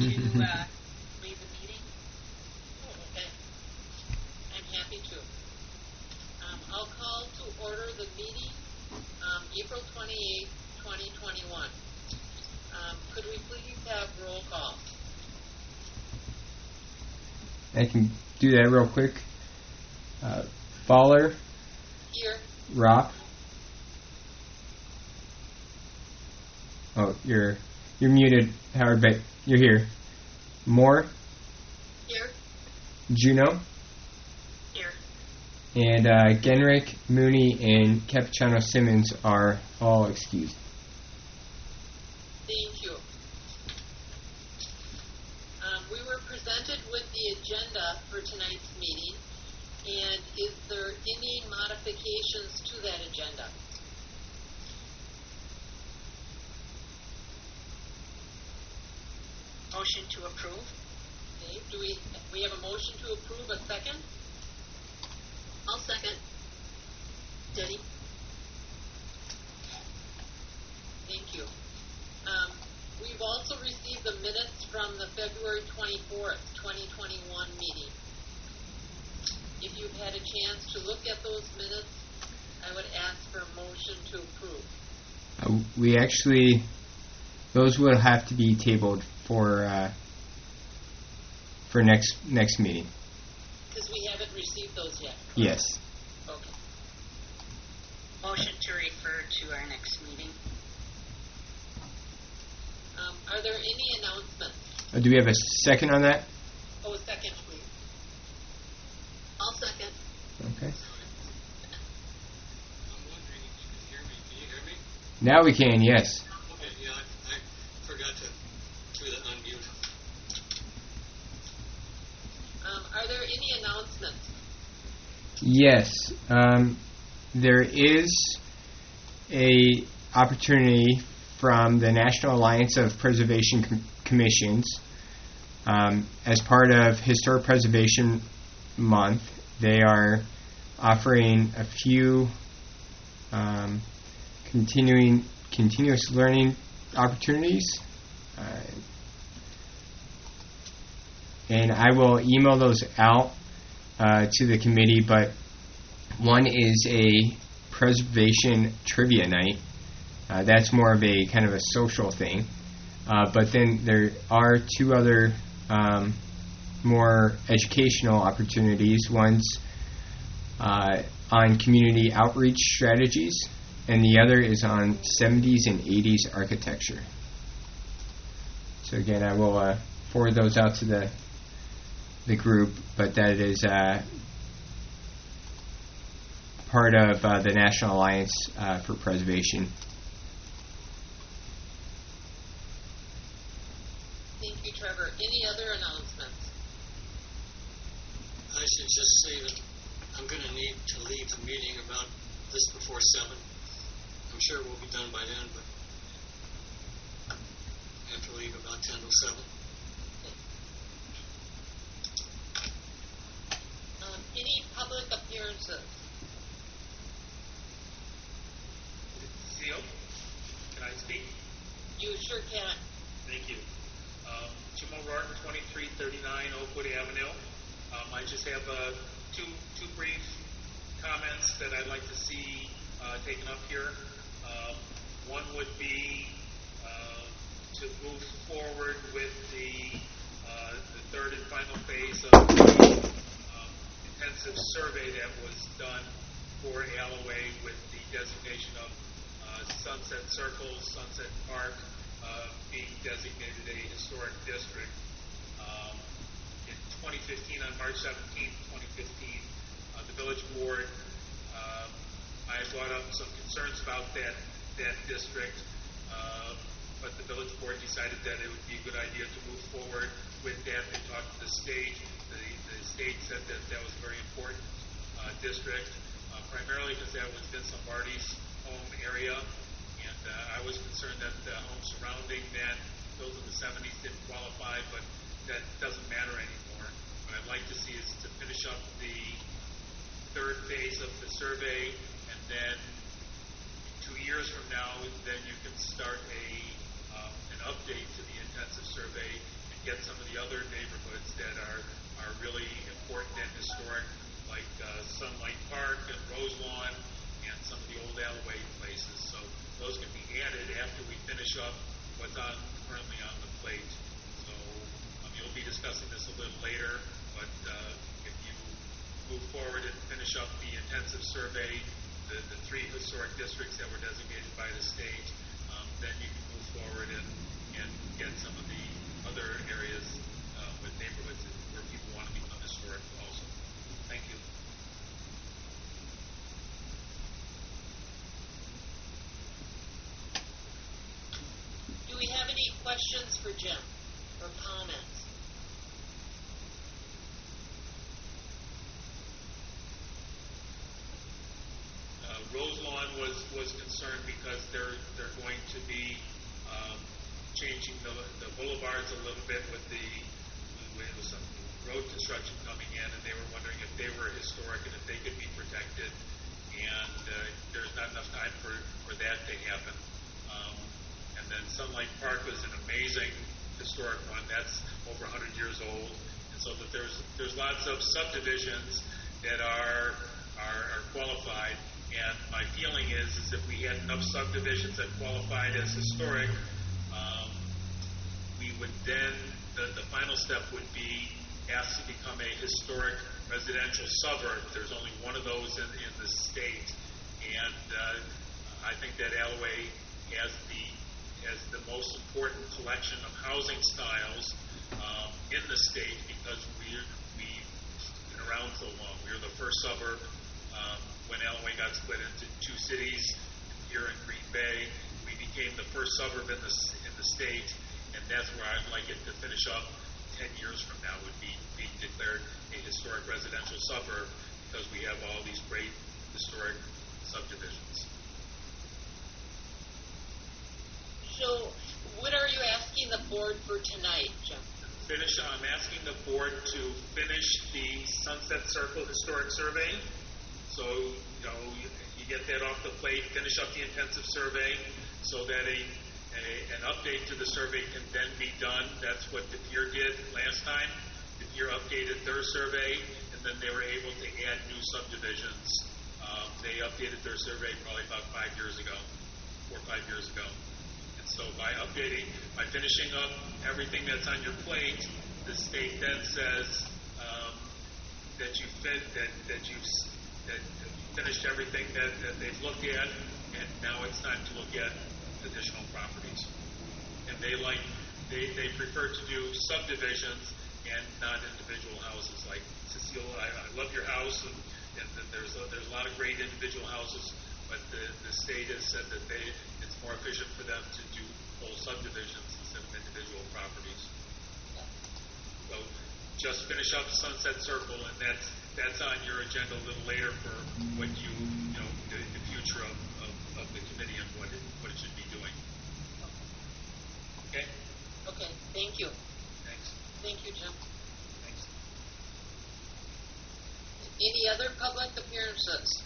to lead the meeting? Oh, okay. I'm happy to. I'll call to order the meeting, April 28th, 2021. Could we please have roll call? I can do that real quick. Fowler. Here. Rock. Oh, you're muted, Howard, but you're here. Moore. Here. Juno. Here. And Genrick, Mooney, and Capuchano Simmons are all excused. Thank you. We were presented with the agenda for tonight's meeting, and is there any modifications to that agenda? Motion to approve. Okay, do we have a motion to approve? A second? I'll second. Denny? Thank you. We've also received the minutes from the February 24th, 2021 meeting. If you've had a chance to look at those minutes, I would ask for a motion to approve. We actually, those will have to be tabled for next meeting. Because we haven't received those yet. Yes. Okay. Motion to refer to our next meeting. Are there any announcements? Do we have a second on that? Oh, a second, please. I'll second. Okay. I'm wondering if you can hear me. Can you hear me? Now we can, yes. Okay, yeah, I forgot to do the unmute. Are there any announcements? Yes. There is a opportunity from the National Alliance of Preservation Commissions as part of Historic Preservation Month. They are offering a few continuous learning opportunities, and I will email those out to the committee. But one is a preservation trivia night. That's more of a kind of a social thing. But then there are two other more educational opportunities. One's on community outreach strategies, and the other is on 70s and 80s architecture. So again, I will forward those out to the group, but that is part of the National Alliance for Preservation. Thank you, Trevor. Any other announcements? I should just say that I'm going to need to leave the meeting about this before 7. I'm sure we'll be done by then, but I have to leave about 10 to 7. Any public appearances? Seal, can I speak? You sure can. Thank you. Jim O'Rourke, 2339 Oakwood Avenue. I just have two brief comments that I'd like to see taken up here. One would be to move forward with the third and final phase of the intensive survey that was done for Alloway with the designation of Sunset Circle, Sunset Park, being designated a historic district. In 2015, on March 17th, 2015, the village board, I brought up some concerns about that district, but the village board decided that it would be a good idea to move forward with that. They talked to the state. The state said that was a very important district, primarily because that was Vince Lombardi's home area. I was concerned that the homes surrounding that, built in the 70s, didn't qualify, but that doesn't matter anymore. What I'd like to see is to finish up the third phase of the survey, and then 2 years from now, then you can start an update to the intensive survey and get historic, like Sunlight Park and Rose Lawn and some of the old Alloway places. So those can be added after we finish up what's currently on the plate. So you'll be discussing this a little later, but if you move forward and finish up the intensive survey, the 3 historic districts that were designated by the state, then you can move forward and get some of the other areas with neighborhoods where people want to become historic also. Thank you. Do we have any questions for Jim or comments? Rose Lawn was concerned because they're going to be changing the boulevards a little bit with some road construction coming in, and they were wondering if they were historic and if they could be protected. And there's not enough time for that to happen. And then Sunlight Park was an amazing historic one. That's over 100 years old. And so that there's lots of subdivisions that are qualified. And my feeling is if we had enough subdivisions that qualified as historic, we would then, the final step would be asked to become a historic residential suburb. There's only one of those in the state. And I think that Alloway has the most important collection of housing styles in the state because we've been around so long. We were the first suburb when Alloway got split into 2 cities here in Green Bay. We became the first suburb in the state, and that's where I'd like it to finish up 10 years from now, would be being declared a historic residential suburb because we have all these great historic subdivisions. So, what are you asking the board for tonight, Jim? I'm asking the board to finish the Sunset Circle Historic Survey. So, you get that off the plate, finish up the intensive survey so that an update to the survey can then be done. That's what De Pere did last time. De Pere updated their survey, and then they were able to add new subdivisions. They updated their survey probably about 4 or 5 years ago. And so by finishing up everything that's on your plate, the state then says that you've finished everything that they've looked at, and now it's time to look at additional properties. And they prefer to do subdivisions and not individual houses. Like Cecile, I love your house, and there's a lot of great individual houses, but the state has said that it's more efficient for them to do whole subdivisions instead of individual properties. So just finish up Sunset Circle, and that's on your agenda a little later for what the future of the committee and what it should be doing. Okay? Okay, thank you. Thanks. Thank you, Jim. Thanks. Any other public appearances?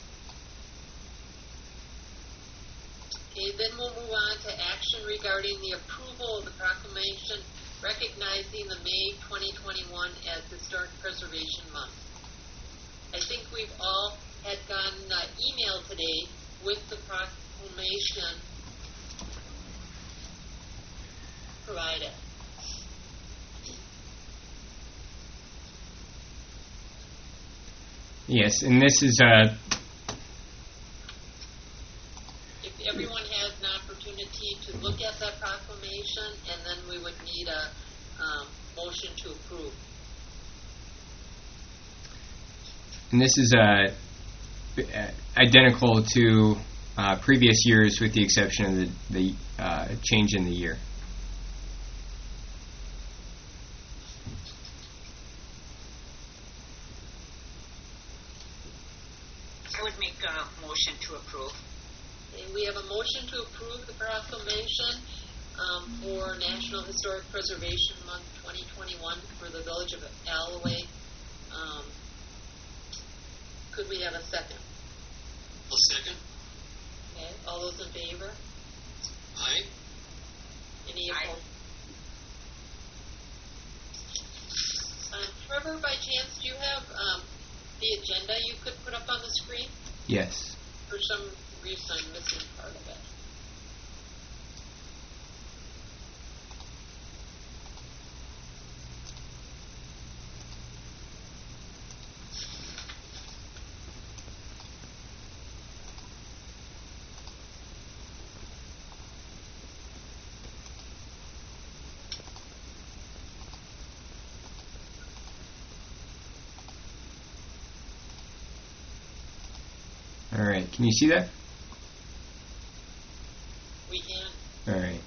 Okay, then we'll move on to action regarding the approval of the proclamation recognizing the May 2021 as Historic Preservation Month. I think we've all had gotten an email today with the proclamation provided. Yes, and this is If everyone has an opportunity to look at that proclamation, and then we would need a motion to approve. And this is identical to previous years with the exception of the change in the year. I would make a motion to approve. Okay, we have a motion to approve the proclamation for National Historic Preservation Month 2021 for the Village of Alloway. Could we have a second? I'll second. Okay, all those in favor? Aye. Any Aye. opposed? Trevor, by chance, do you have the agenda you could put up on the screen? Yes. For some reason, I'm missing part of it. All right. Can you see that? We can. All right.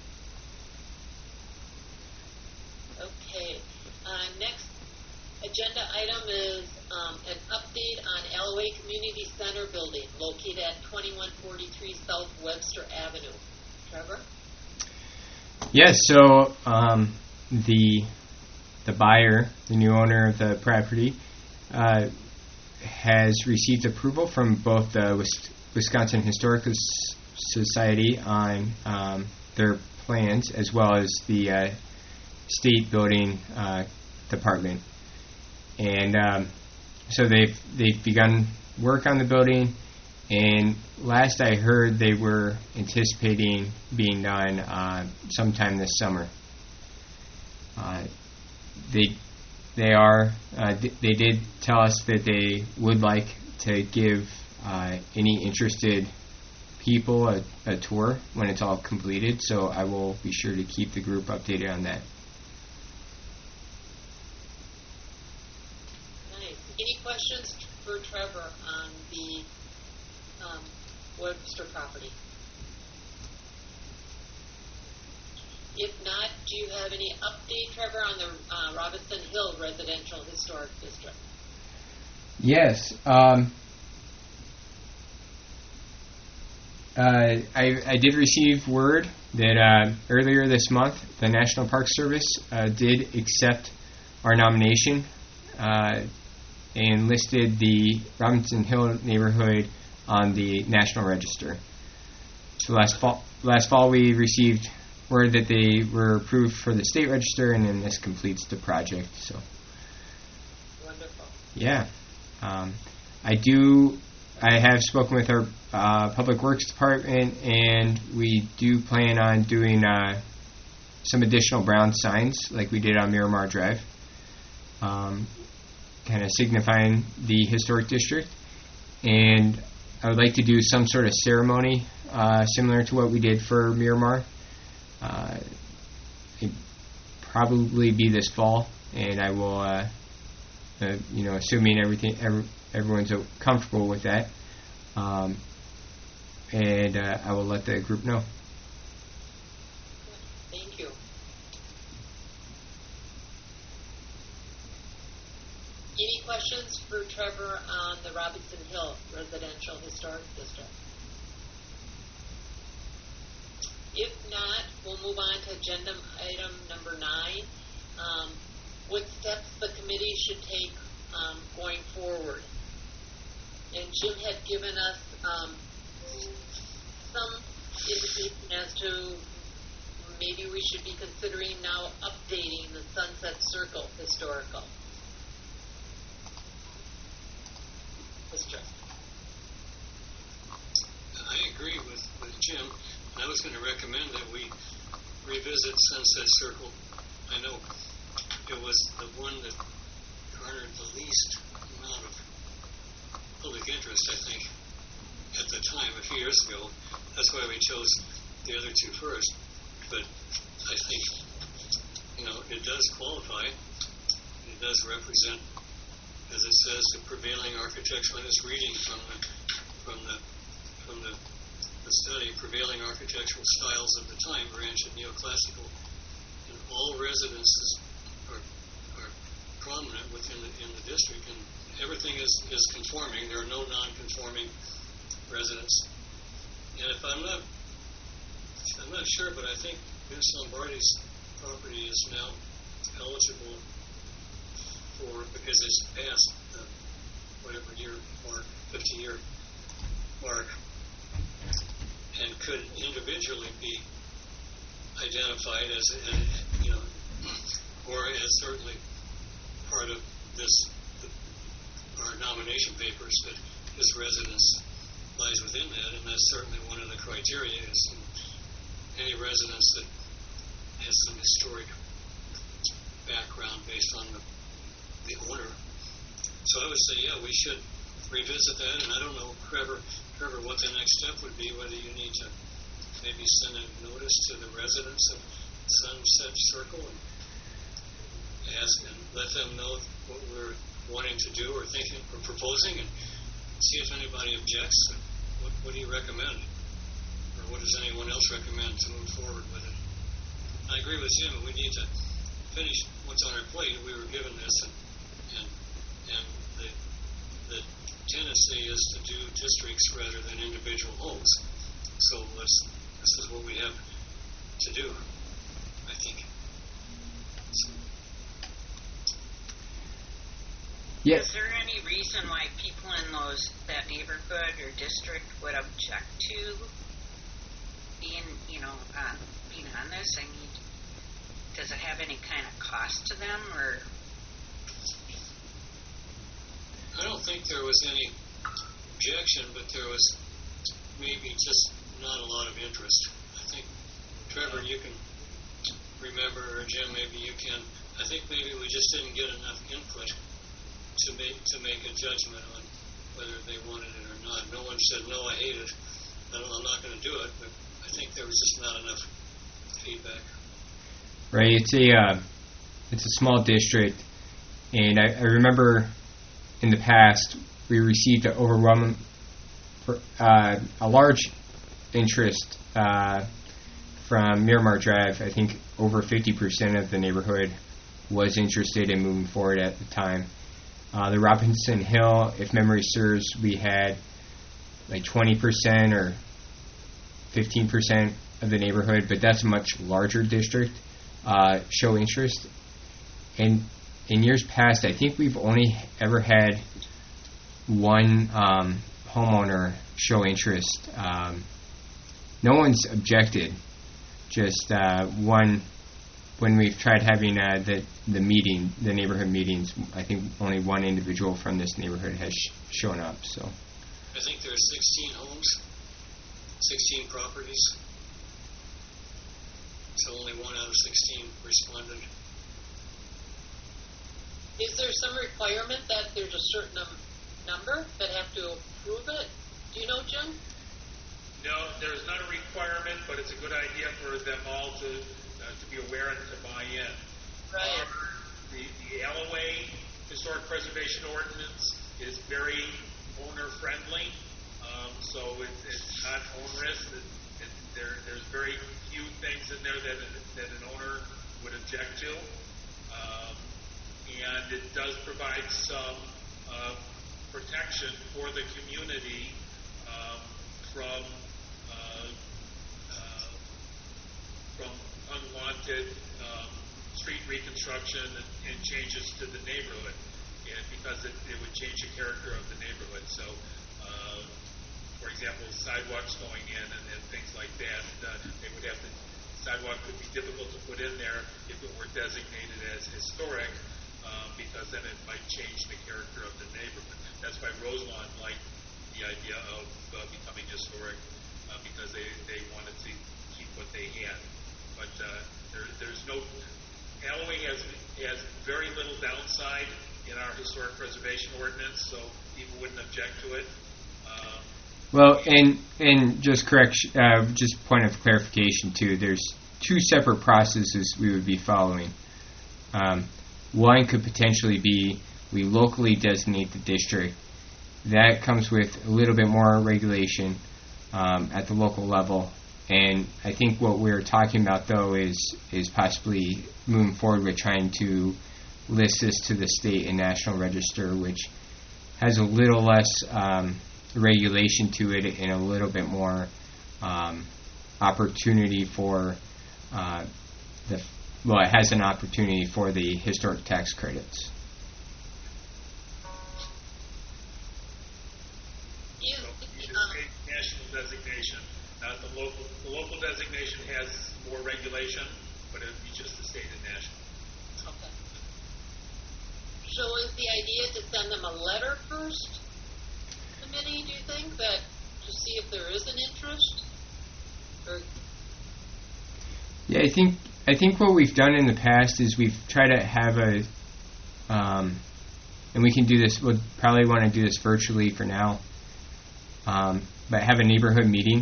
Okay. Next agenda item is an update on Alloway Community Center building located at 2143 South Webster Avenue. Trevor? Yes. So the buyer, the new owner of the property, has received approval from both the Wisconsin Historical Society on their plans, as well as the state building department, and so they've begun work on the building. And last I heard, they were anticipating being done sometime this summer. They did tell us that they would like to give any interested people a tour when it's all completed, so I will be sure to keep the group updated on that. Nice. Any questions for Trevor on the Webster property? If not, do you have any update, Trevor, on the Robinson Hill Residential Historic District? Yes. I did receive word that earlier this month the National Park Service did accept our nomination and listed the Robinson Hill neighborhood on the National Register. So last fall we received word that they were approved for the state register, and then this completes the project. So, wonderful. Yeah, I have spoken with our public works department, and we do plan on doing some additional brown signs like we did on Miramar Drive, kind of signifying the historic district. And I would like to do some sort of ceremony similar to what we did for Miramar. It'd probably be this fall, and I will, assuming everyone's comfortable with that, and I will let the group know. Thank you. Any questions for Trevor on the Robinson Hill Residential Historic District? If not, we'll move on to agenda item number 9. What steps the committee should take going forward. And Jim had given us some indication as to maybe we should be considering now updating the Sunset Circle Historical District. I agree with Jim. I was going to recommend that we revisit Sunset Circle. I know it was the one that garnered the least amount of public interest, I think, at the time, a few years ago. That's why we chose the other two first. But I think, it does qualify. It does represent, as it says, the prevailing architectural, and it's reading from the study, prevailing architectural styles of the time were ancient neoclassical, and all residences are prominent within the district, and everything is conforming. There are no non-conforming residents. And if I'm not sure, but I think Vince Lombardi's property is now eligible because it's past the whatever year mark, 50-year mark, and could individually be identified as, or as certainly part of this, our nomination papers that his residence lies within that, and that's certainly one of the criteria is any residence that has some historic background based on the owner. So I would say, yeah, we should revisit that, and I don't know, Trevor, what the next step would be, whether you need to maybe send a notice to the residents of Sunset Circle and ask and let them know what we're wanting to do or thinking or proposing, and see if anybody objects. What do you recommend? Or what does anyone else recommend to move forward with it? I agree with Jim. We need to finish what's on our plate. We were given this, and the tendency is to do districts rather than individual homes. So this is what we have to do, I think. So. Yeah. Is there any reason why people in that neighborhood or district would object to being on this? I mean, does it have any kind of cost to them, or? I don't think there was any objection, but there was maybe just not a lot of interest. I think, Trevor, you can remember, or Jim, maybe you can. I think maybe we just didn't get enough input to make a judgment on whether they wanted it or not. No one said, no, I hate it. I'm not going to do it, but I think there was just not enough feedback. Right, it's a small district, and I remember in the past we received a large interest from Miramar Drive. I think over 50% of the neighborhood was interested in moving forward at the time. The Robinson Hill, if memory serves, we had like 20% or 15% of the neighborhood, but that's a much larger district, show interest. And in years past, I think we've only ever had one homeowner show interest. No one's objected, just one. When we've tried having the neighborhood meetings, I think only one individual from this neighborhood has shown up. So I think there are 16 homes, 16 properties. So only 1 out of 16 responded. Is there some requirement that there's a certain number that have to approve it? Do you know, Jim? No, there's not a requirement, but it's a good idea for them all to be aware and to buy in. Right. The LOA Historic Preservation Ordinance is very owner-friendly, so it's not onerous. There's very few things in there that an owner would object to, and it does provide some protection for the community from unwanted street reconstruction and changes to the neighborhood, and because it would change the character of the neighborhood. So, for example, sidewalks going in and things like that, they would have to. Sidewalk would be difficult to put in there if it were designated as historic, because then it might change the character of the neighborhood. That's why Roselawn liked the idea of becoming historic, because they wanted to keep what they had. But there's no. LOA has very little downside in our historic preservation ordinance, so people wouldn't object to it. Well, and just just point of clarification too. There's two separate processes we would be following. One could potentially be we locally designate the district. That comes with a little bit more regulation at the local level. And I think what we're talking about, though, is possibly moving forward with trying to list this to the state and national register, which has a little less regulation to it and a little bit more opportunity for it has an opportunity for the historic tax credits. National designation. The local designation has more regulation, but it would be just the state and national. Okay. So is the idea to send them a letter first, committee, do you think, that to see if there is an interest? Or Yeah, I think what we've done in the past is we've tried to have a, and we can do this. We'll probably want to do this virtually for now, but have a neighborhood meeting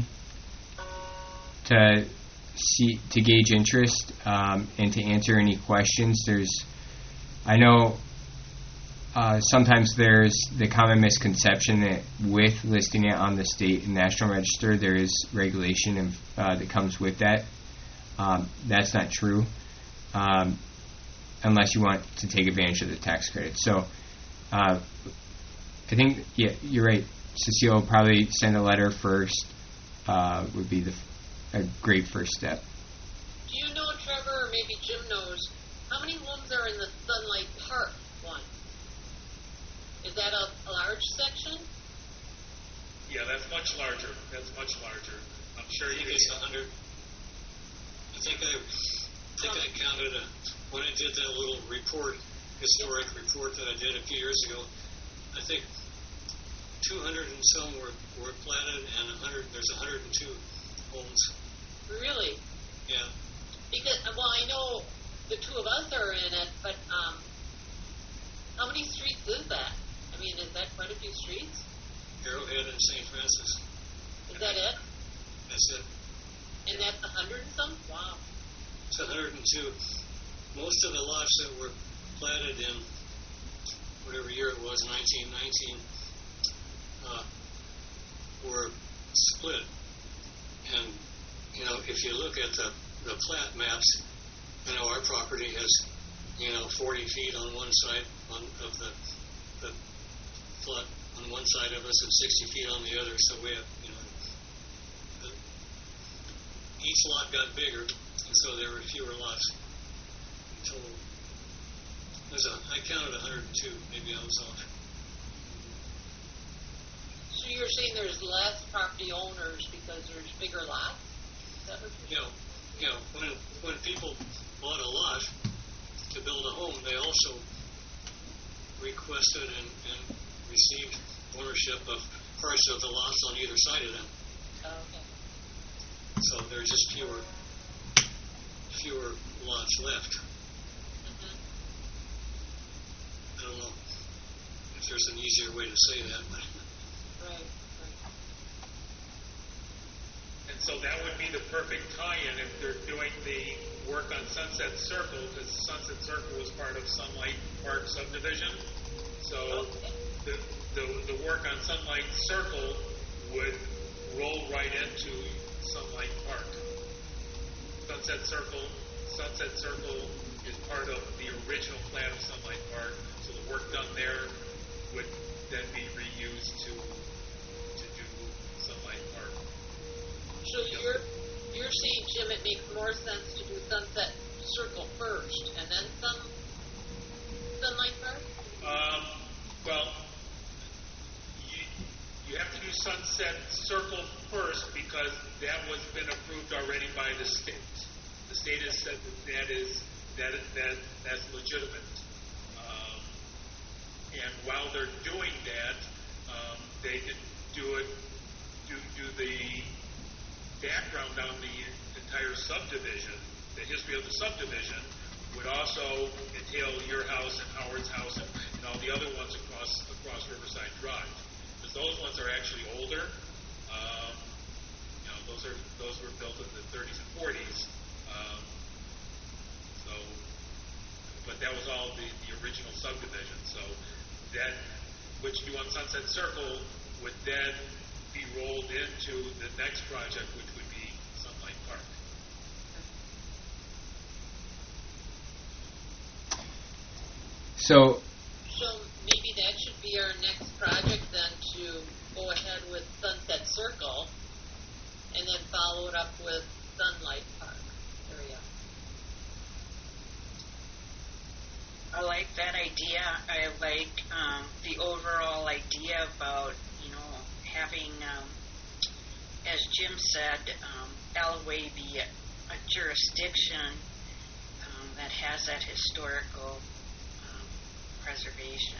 to gauge interest and to answer any questions. I know sometimes there's the common misconception that with listing it on the state and national register, there is regulation that comes with that. That's not true, unless you want to take advantage of the tax credit. So I think, yeah, you're right. Cecile will probably send a letter first, would be a great first step. do you know, Trevor, or maybe Jim knows, how many homes are in the Sunlight Park one? Is that a large section? Yeah, that's much larger. I'm sure I think it's 100. I think I counted when I did that little historic report that I did a few years ago. I think 200 and some were platted, and there's 102 homes. Really? Yeah. Because, well, I know the two of us are in it, but how many streets is that? I mean, is that quite a few streets? Arrowhead and St. Francis. Is that it? That's it. And that's 100 and some? Wow. It's 102. Most of the lots that were platted in whatever year it was, 1919, were split. And, if you look at the plat maps, our property has, 40 feet on one side of the plot on one side of us and 60 feet on the other. So we have, each lot got bigger, and so there were fewer lots in total. I counted 102. Maybe I was off. So you're saying there's less property owners because there's bigger lots? Is that what you're saying? When people bought a lot to build a home, they also requested and received ownership of parts of the lots on either side of them. Oh, okay. So there's just fewer lots left. Mm-hmm. I don't know if there's an easier way to say that, but Right. And so that would be the perfect tie-in if they're doing the work on Sunset Circle, because Sunset Circle was part of Sunlight Park subdivision. So the work on Sunlight Circle would roll right into Sunlight Park. Sunset Circle is part of the original plan of Sunlight Park, so the work done there would then be reused to do Sunlight Park. So you're saying, Jim, it makes more sense to do Sunset Circle first and then Sunlight Park? Well, you have to do Sunset Circle first because that was been approved already by the state. The state has said that's legitimate. And while they're doing that, they can do the background on the entire subdivision. The history of the subdivision would also entail your house and Howard's house and all the other ones across Riverside Drive. Because those ones are actually older. Those were built in the 30s and 40s. But that was all the original subdivision. So that what you do on Sunset Circle would then be rolled into the next project, which would be Sunlight Park. So maybe that should be our next project then, to go ahead with Sunset Circle and then follow it up with Sunlight Park area. I like that idea. I like the overall idea about, having, as Jim said, Alloway be a jurisdiction that has that historical preservation?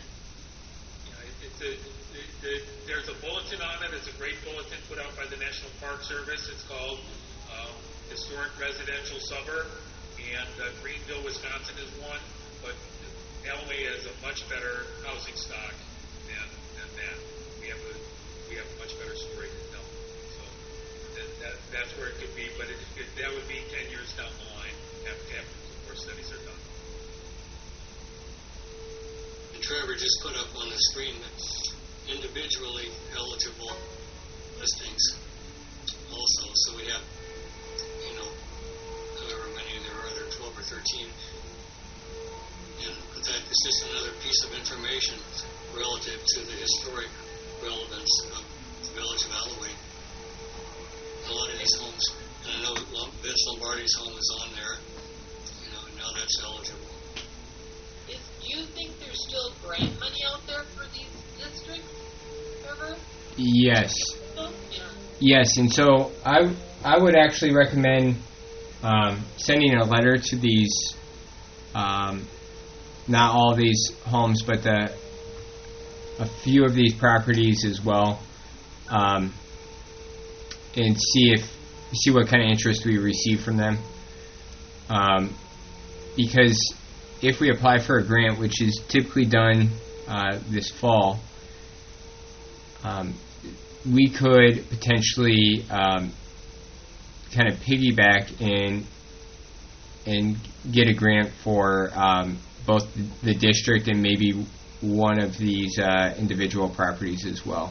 There's a bulletin on it. It's a great bulletin put out by the National Park Service. It's called Historic Residential Suburb, and Greenville, Wisconsin is one, but Alway has a much better housing stock than that. We have a much better story to tell. So that's where it could be, but that would be 10 years down the line after more studies are done. And Trevor just put up on the screen individually eligible listings also. So we have, however many there are, there are 12 or 13. But that is just another piece of information relative to the historic relevance of the village of Alway. A lot of these homes, and I know Vince Lombardi's home is on there, and now that's eligible. Do you think there's still grant money out there for these districts, Trevor? Yes. Yeah. Yes, and so I would actually recommend sending a letter to these, not all these homes, but a few of these properties as well, and see what kind of interest we receive from them. Because if we apply for a grant, which is typically done this fall, we could potentially kind of piggyback and get a grant for both the district and maybe one of these individual properties as well.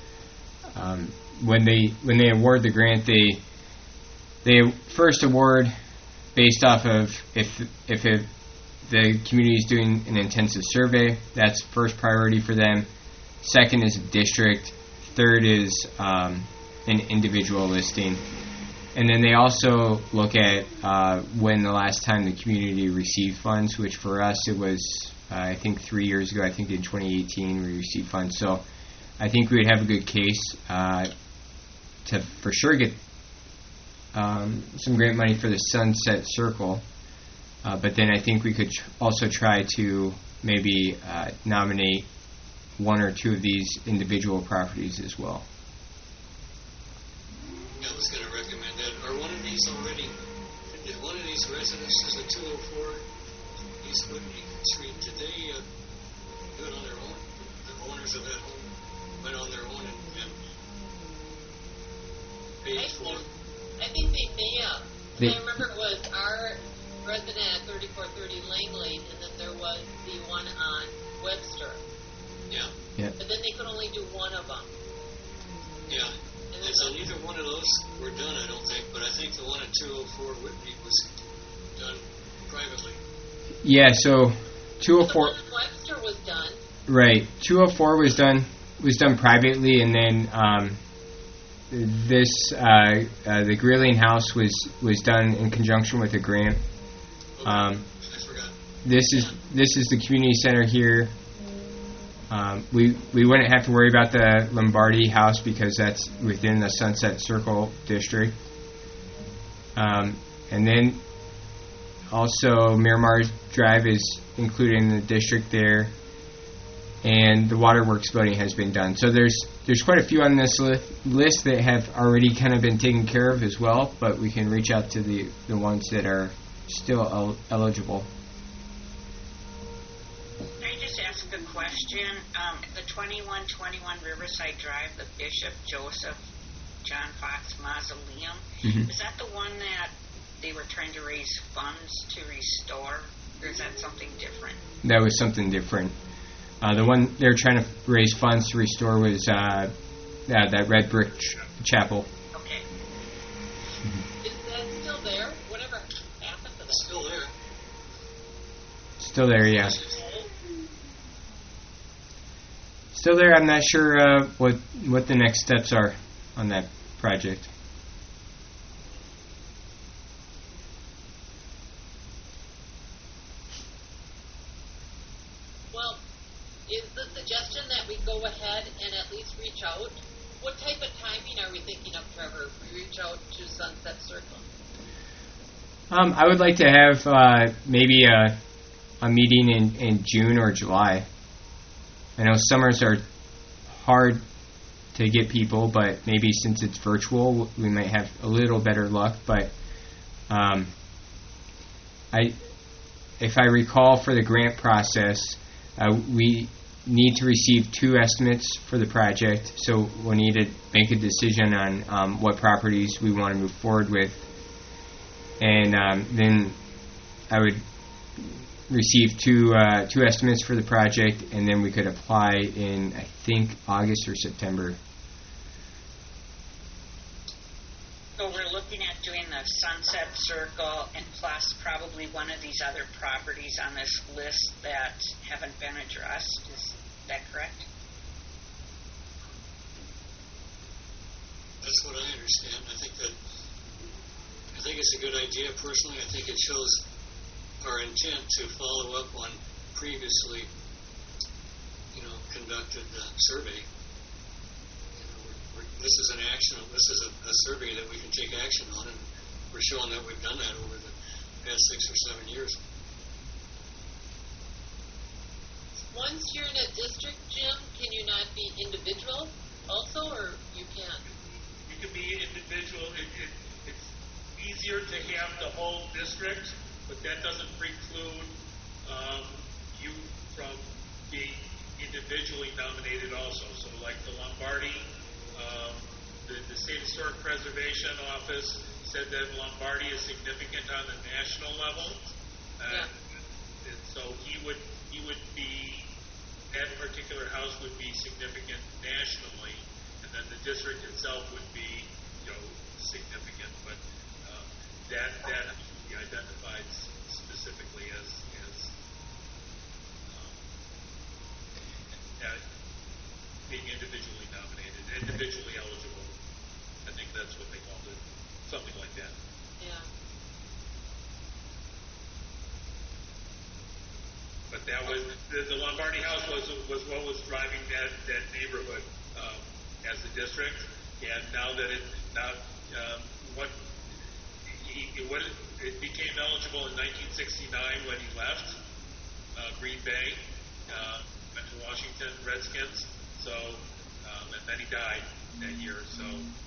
When they award the grant, they first award based off of if the community is doing an intensive survey. That's first priority for them. Second is a district. Third is an individual listing. And then they also look at when the last time the community received funds, which for us it was, I think 3 years ago. I think in 2018 we received funds. So I think we would have a good case to for sure get some grant money for the Sunset Circle. But then I think we could also try to maybe nominate one or two of these individual properties as well. I was going to recommend that. Are one of these already, is one of these residences a 204 East Whitney Street? Did they do it on their own? The owners of that home went on their own and paid for it? I think they may have. I remember it was our resident at 3430 Langley, and then there was the one on Webster. Yeah. But then they could only do one of them. Yeah. And so neither one of those were done, I don't think, but I think the one at 204 Whitney was done privately. Yeah, so 204. The one in Webster was done. Right, 204 was done privately, and then the Grilling House was done in conjunction with a grant. I forgot. This is the community center here. We wouldn't have to worry about the Lombardi house because that's within the Sunset Circle district. And then also Miramar Drive is included in the district there, and the Waterworks building has been done. So there's quite a few on this list that have already kind of been taken care of as well, but we can reach out to the ones that are still eligible. A question. The 2121 Riverside Drive, the Bishop Joseph John Fox Mausoleum, is that the one that they were trying to raise funds to restore, or is that something different? That was something different. The one they were trying to raise funds to restore was that red brick chapel. Okay. Is that still there? Whatever happened to that? It's still there. Still there, yeah. Still there. I'm not sure what the next steps are on that project. Well, is the suggestion that we go ahead and at least reach out? What type of timing are we thinking of, Trevor, if we reach out to Sunset Circle? I would like to have maybe a meeting in June or July. I know summers are hard to get people, but maybe since it's virtual, we might have a little better luck. But if I recall, for the grant process, we need to receive 2 estimates for the project, so we'll need to make a decision on what properties we want to move forward with, and then I would receive two estimates for the project, and then we could apply in, I think, August or September. So we're looking at doing the Sunset Circle and plus probably one of these other properties on this list that haven't been addressed. Is that correct? That's what I understand. I think it's a good idea. Personally, I think it shows our intent to follow up on previously, conducted survey. This is an action. This is a survey that we can take action on, and we're showing that we've done that over the past 6 or 7 years. Once you're in a district, Jim, can you not be individual also, or you can? You can be individual. It's easier to have the whole district, but that doesn't preclude you from being individually nominated also. So like the Lombardi, the State Historic Preservation Office said that Lombardi is significant on the national level, and so he would be, that particular house would be significant nationally, and then the district itself would be, significant, but that would be identified specifically as being individually nominated, individually eligible. I think that's what they called it, something like that. Yeah. But that was the Lombardi house was what was driving that neighborhood as a district, and now that it became eligible in 1969 when he left Green Bay, went to Washington Redskins. So, and then he died that year. So,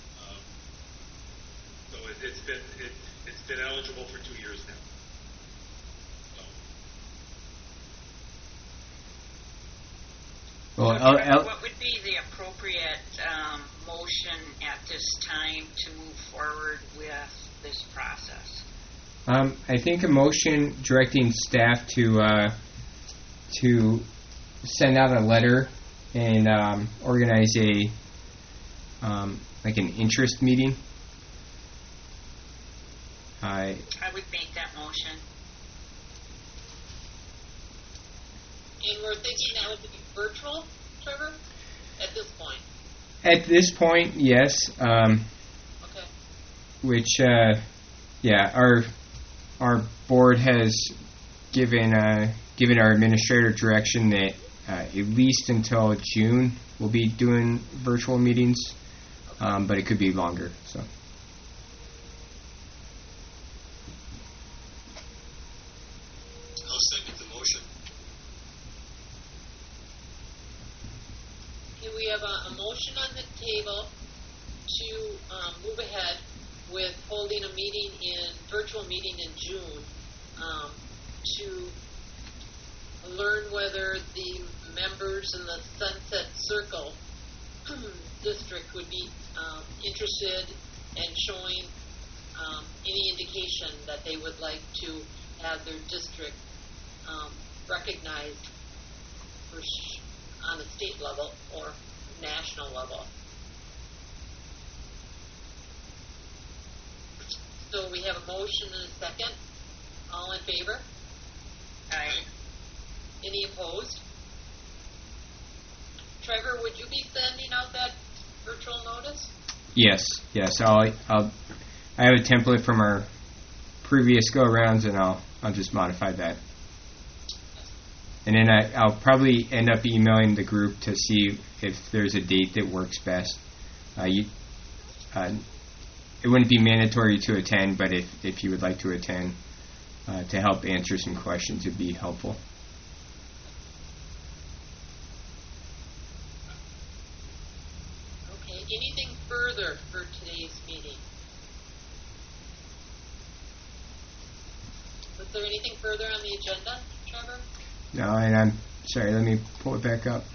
it's been eligible for 2 years now. So. Well, what would be the appropriate motion at this time to move forward with this process? I think a motion directing staff to send out a letter and organize like an interest meeting. I would make that motion. And we're thinking that would be virtual, Trevor, at this point? At this point, yes. Okay. Which, our board has given our administrator direction that at least until June we'll be doing virtual meetings, but it could be longer. So. I'll second the motion. Okay, we have a motion on the table to move ahead with holding a virtual meeting in June to learn whether the members in the Sunset Circle district would be interested in showing any indication that they would like to have their district recognized on a state level or national level. So we have a motion and a second. All in favor? Aye. Any opposed? Trevor, would you be sending out that virtual notice? Yes. I have a template from our previous go-arounds, and I'll just modify that. And then I'll probably end up emailing the group to see if there's a date that works best. It wouldn't be mandatory to attend, but if you would like to attend, to help answer some questions would be helpful. Okay, anything further for today's meeting? Was there anything further on the agenda, Trevor? No, and I'm sorry, let me pull it back up.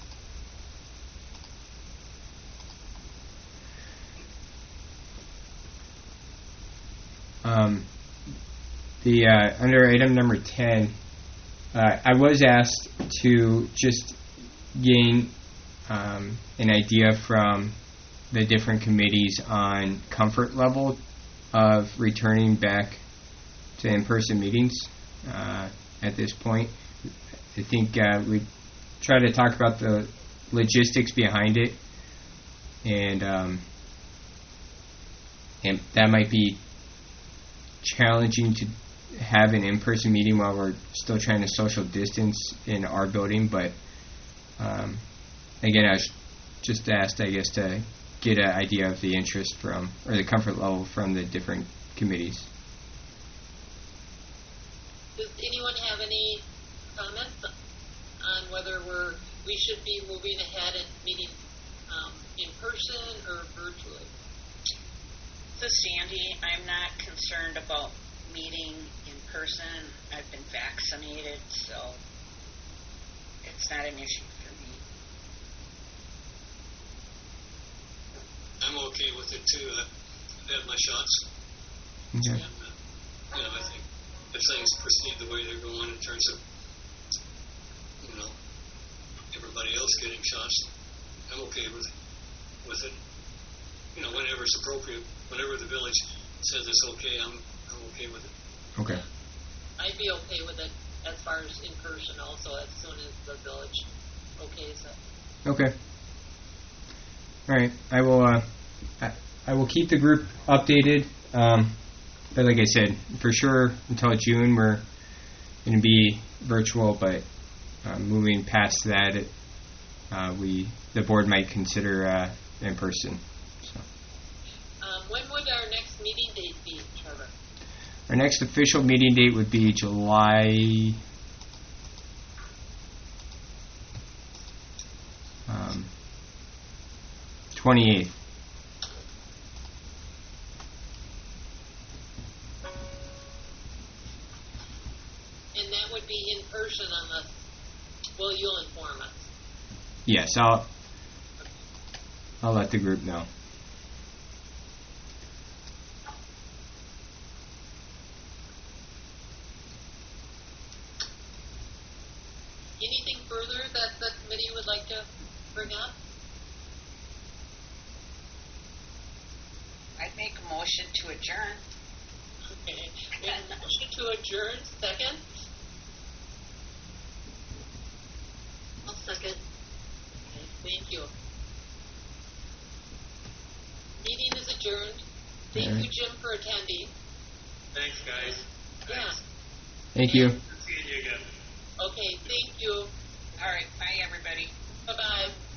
Under item number 10, I was asked to just gain an idea from the different committees on comfort level of returning back to in-person meetings at this point. I think we try to talk about the logistics behind it, and that might be challenging to have an in-person meeting while we're still trying to social distance in our building. But again, I was just asked, I guess, to get an idea of the interest from, or the comfort level from the different committees. Does anyone have any comments on whether we should be moving ahead and meeting in person or virtually? This is Sandy. I'm not concerned about meeting in person. I've been vaccinated, so it's not an issue for me. I'm okay with it too. I've had my shots. Okay. And, I think if things proceed the way they're going in terms of, everybody else getting shots, I'm okay with it. Whenever it's appropriate, whenever the village says it's okay, I'm okay with it. Okay. I'd be okay with it as far as in person also, as soon as the village okays it. Okay. All right. I will keep the group updated. But like I said, for sure until June we're going to be virtual. But moving past that, the board might consider in person. So. When would our next meeting date be, Trevor? Our next official meeting date would be July 28th. And that would be in person unless, you'll inform us. Yes, I'll let the group know. Anything further that the committee would like to bring up? I'd make a motion to adjourn. Okay. We have a motion to adjourn. Second? I'll second. Okay, thank you. Meeting is adjourned. Thank you, Jim, for attending. Thanks, guys. Yeah. Thank you. Seeing you again. Okay, thank you. All right. Bye, everybody. Bye-bye.